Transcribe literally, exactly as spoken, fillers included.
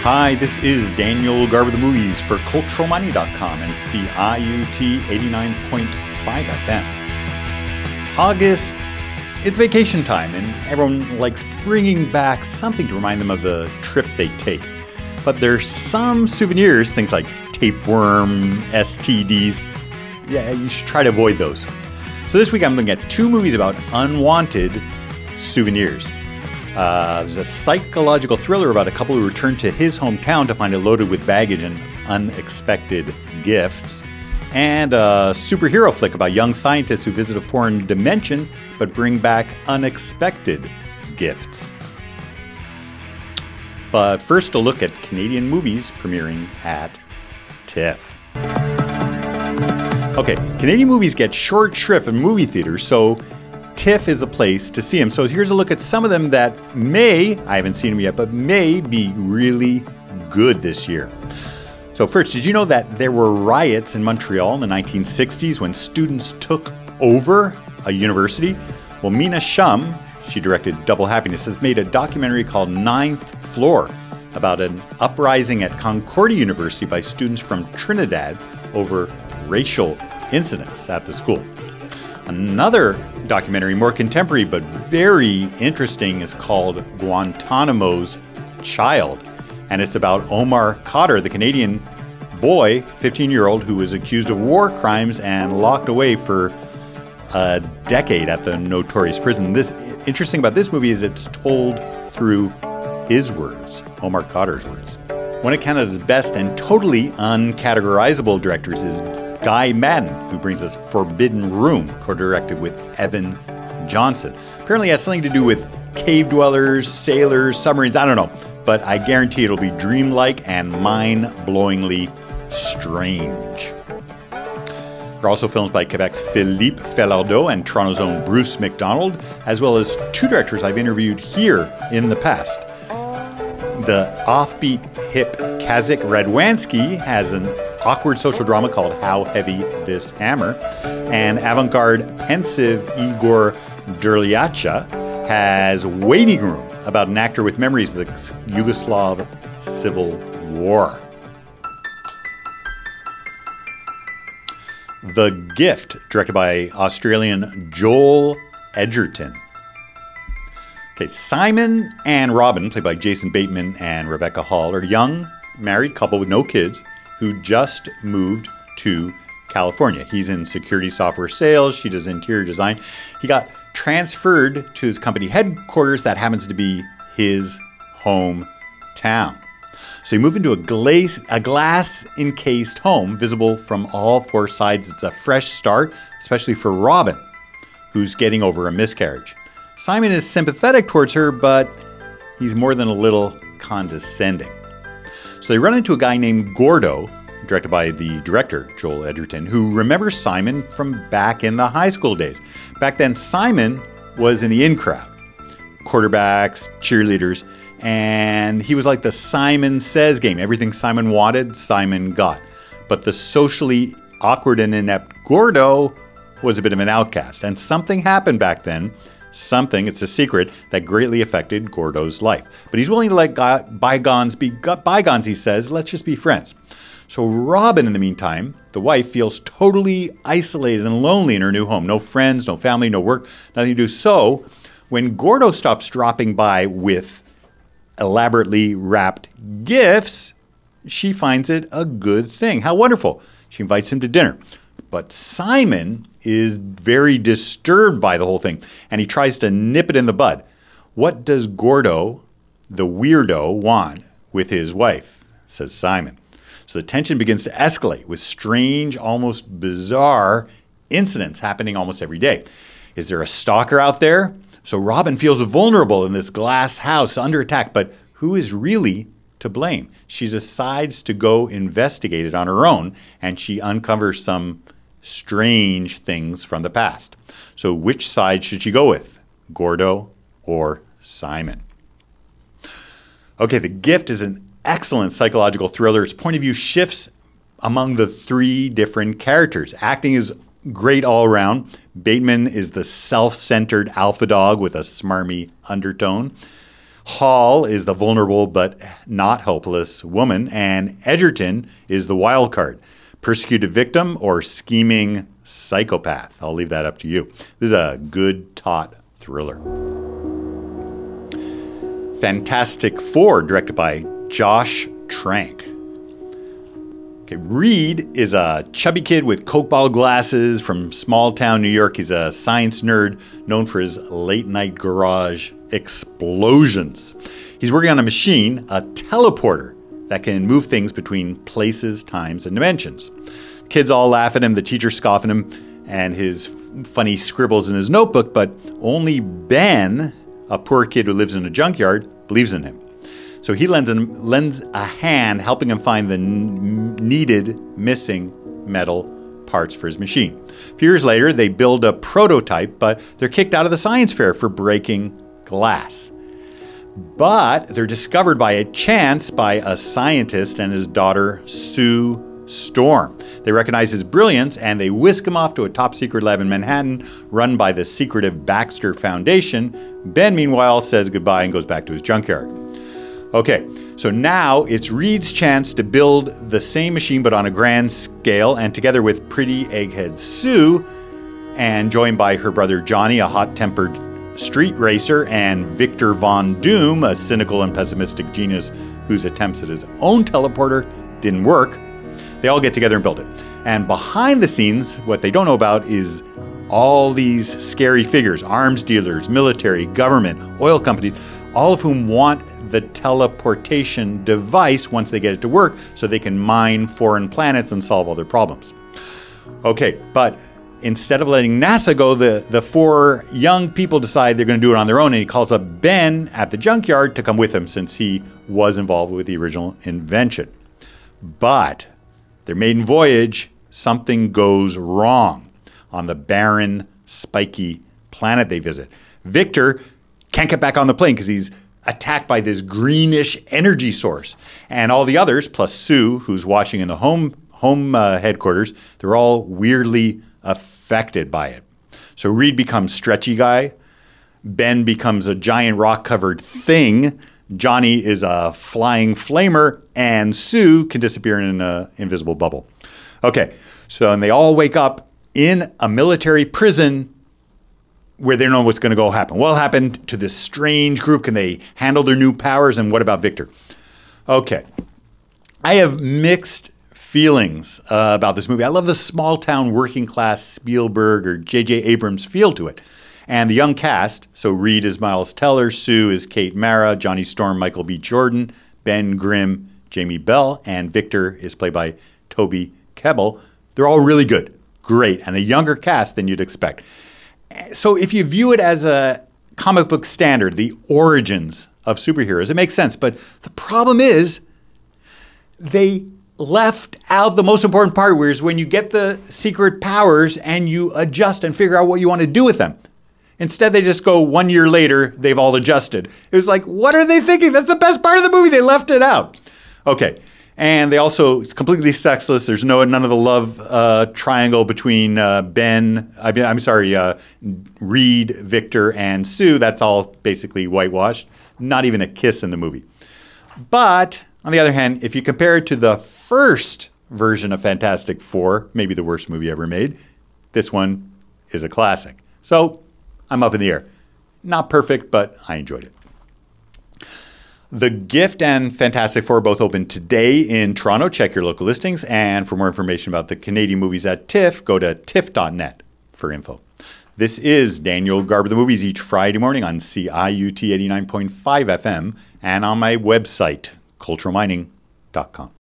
Hi, this is Daniel Garber, the movies for Cultural Money dot com and C I U T eighty-nine point five F M. August, it's vacation time, and everyone likes bringing back something to remind them of the trip they take. But there's some souvenirs, things like tapeworm, S T Ds. Yeah, you should try to avoid those. So this week I'm looking at two movies about unwanted souvenirs. Uh, there's a psychological thriller about a couple who return to his hometown to find it loaded with baggage and unexpected gifts. And a superhero flick about young scientists who visit a foreign dimension but bring back unexpected gifts. But first, a look at Canadian movies premiering at TIFF. Okay, Canadian movies get short shrift in movie theaters, so TIFF is a place to see them. So here's a look at some of them that may, I haven't seen them yet, but may be really good this year. So first, did you know that there were riots in Montreal in the nineteen sixties when students took over a university? Well, Mina Shum, she directed Double Happiness, has made a documentary called Ninth Floor about an uprising at Concordia University by students from Trinidad over racial incidents at the school. Another documentary, more contemporary but very interesting, is called Guantanamo's Child. And it's about Omar Khadr, the Canadian boy, fifteen-year-old, who was accused of war crimes and locked away for a decade at the notorious prison. This interesting about this movie is it's told through his words, Omar Khadr's words. One of Canada's best and totally uncategorizable directors is Guy Madden, who brings us Forbidden Room, co-directed with Evan Johnson. Apparently it has something to do with cave dwellers, sailors, submarines, I don't know. But I guarantee it'll be dreamlike and mind-blowingly strange. There are also films by Quebec's Philippe Falardeau and Toronto's own Bruce McDonald, as well as two directors I've interviewed here in the past. The offbeat hip Kazik Radwanski has an awkward social drama called How Heavy This Hammer, and avant-garde pensive Igor Derlyacha has Waiting Room, about an actor with memories of the Yugoslav Civil War. The Gift, directed by Australian Joel Edgerton. Okay, Simon and Robin, played by Jason Bateman and Rebecca Hall, are a young married couple with no kids who just moved to California. He's in security software sales. She does interior design. He got transferred to his company headquarters that happens to be his hometown. So he moved into a glass, a glass-encased home visible from all four sides. It's a fresh start, especially for Robin, who's getting over a miscarriage. Simon is sympathetic towards her, but he's more than a little condescending. So they run into a guy named Gordo, directed by the director, Joel Edgerton, who remembers Simon from back in the high school days. Back then, Simon was in the in crowd, quarterbacks, cheerleaders, and he was like the Simon Says game. Everything Simon wanted, Simon got. But the socially awkward and inept Gordo was a bit of an outcast. And something happened back then, something, it's a secret, that greatly affected Gordo's life. But he's willing to let bygones be bygones, he says. Let's just be friends. So Robin, in the meantime, the wife, feels totally isolated and lonely in her new home. No friends, no family, no work, nothing to do. So when Gordo stops dropping by with elaborately wrapped gifts, she finds it a good thing. How wonderful. She invites him to dinner. But Simon is very disturbed by the whole thing, and he tries to nip it in the bud. What does Gordo, the weirdo, want with his wife? Says Simon. So the tension begins to escalate with strange, almost bizarre incidents happening almost every day. Is there a stalker out there? So Robin feels vulnerable in this glass house under attack, but who is really to blame? She decides to go investigate it on her own, and she uncovers some strange things from the past. So which side should she go with? Gordo or Simon? Okay, The Gift is an excellent psychological thriller. Its point of view shifts among the three different characters. Acting is great all around. Bateman is the self-centered alpha dog with a smarmy undertone. Hall is the vulnerable but not hopeless woman, and Edgerton is the wild card, persecuted victim or scheming psychopath. I'll leave that up to you. This is a good, taut thriller. Fantastic Four, directed by Josh Trank. Okay, Reed is a chubby kid with Coke bottle glasses from small town New York. He's a science nerd known for his late night garage explosions. He's working on a machine, a teleporter, that can move things between places, times, and dimensions. Kids all laugh at him, the teacher scoff at him, and his f- funny scribbles in his notebook, but only Ben, a poor kid who lives in a junkyard, believes in him. So he lends, him, lends a hand helping him find the n- needed missing metal parts for his machine. A few years later, they build a prototype, but they're kicked out of the science fair for breaking glass. But they're discovered by a chance by a scientist and his daughter, Sue Storm. They recognize his brilliance and they whisk him off to a top secret lab in Manhattan run by the secretive Baxter Foundation. Ben, meanwhile, says goodbye and goes back to his junkyard. Okay, so now it's Reed's chance to build the same machine but on a grand scale, and together with pretty egghead Sue, and joined by her brother Johnny, a hot-tempered street racer, and Victor Von Doom, a cynical and pessimistic genius whose attempts at his own teleporter didn't work, they all get together and build it. And behind the scenes, what they don't know about is all these scary figures, arms dealers, military, government, oil companies, all of whom want the teleportation device once they get it to work so they can mine foreign planets and solve all their problems. Okay, but instead of letting NASA go, the, the four young people decide they're going to do it on their own, and he calls up Ben at the junkyard to come with him since he was involved with the original invention. But their maiden voyage, something goes wrong on the barren, spiky planet they visit. Victor can't get back on the plane because he's attacked by this greenish energy source. And all the others, plus Sue, who's watching in the home home uh, headquarters, they're all weirdly affected by it. So Reed becomes stretchy guy. Ben becomes a giant rock-covered thing. Johnny is a flying flamer. And Sue can disappear in an invisible bubble. Okay, so and they all wake up in a military prison where they don't know what's going to go happen. What happened to this strange group? Can they handle their new powers? And what about Victor? Okay. I have mixed feelings uh, about this movie. I love the small town working class Spielberg or J J Abrams feel to it. And the young cast, so Reed is Miles Teller, Sue is Kate Mara, Johnny Storm, Michael B. Jordan, Ben Grimm, Jamie Bell, and Victor is played by Toby Kebbell. They're all really good, great, and a younger cast than you'd expect. So if you view it as a comic book standard, the origins of superheroes, it makes sense. But the problem is they left out the most important part, whereas when you get the secret powers and you adjust and figure out what you want to do with them. Instead, they just go one year later, they've all adjusted. It was like, what are they thinking? That's the best part of the movie. They left it out. Okay. And they also, it's completely sexless. There's no none of the love uh, triangle between uh, Ben, I mean, I'm sorry, uh, Reed, Victor, and Sue. That's all basically whitewashed. Not even a kiss in the movie. But on the other hand, if you compare it to the first version of Fantastic Four, maybe the worst movie ever made, this one is a classic. So I'm up in the air. Not perfect, but I enjoyed it. The Gift and Fantastic Four both open today in Toronto. Check your local listings. And for more information about the Canadian movies at TIFF, go to tiff dot net for info. This is Daniel Garber the Movies each Friday morning on C I U T eighty-nine point five F M and on my website, cultural mining dot com.